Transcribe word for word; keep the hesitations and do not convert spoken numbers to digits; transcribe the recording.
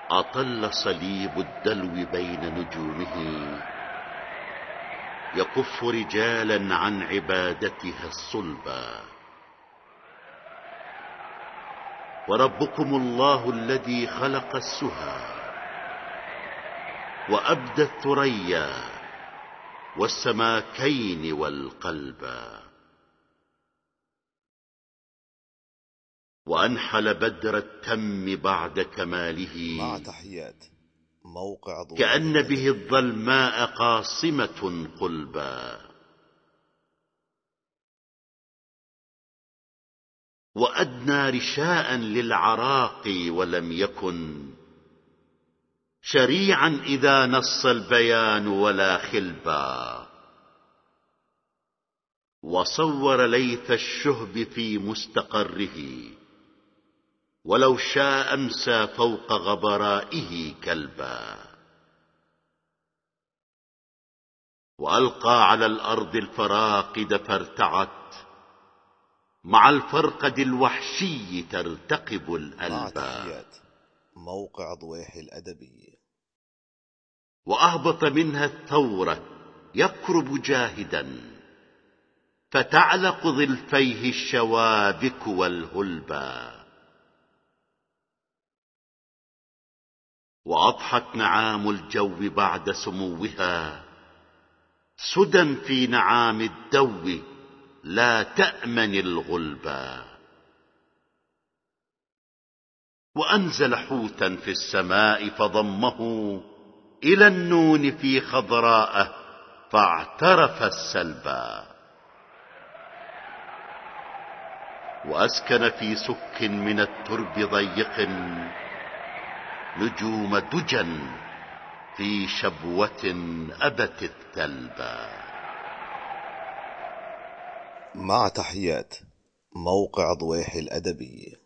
أطل صليب الدلو بين نجومه يكف رجالا عن عبادتها الصلبى. وربكم الله الذي خلق السهى وأبدى الثريا والسماكين والقلبا، وأنحل بدر التم بعد كماله مع تحيات موقع ضوء كأن به الظلماء قاصمة قلبا. وأدنى رشاء للعراق ولم يكن شريعا إذا نص البيان ولا خلبا. وصور ليث الشهب في مستقره ولو شاء أمسى فوق غبرائه كلبا. وألقى على الأرض الفراقد فارتعت مع الفرقد الوحشي ترتقب الألبا. مع تحيات موقع ضويح الأدبي. وأهبط منها الثورة يكرب جاهدا فتعلق ظلفيه الشوابك والهلبا. وأضحت نعام الجو بعد سموها سدى في نعام الدو لا تأمن الغلبا. وأنزل حوتا في السماء فضمه إلى النون في خضراءه فاعترف السلبا. وأسكن في سك من الترب ضيق نجوم دجى في شبوة أبت الثلبا. مع تحيات موقع ضويح الأدبي.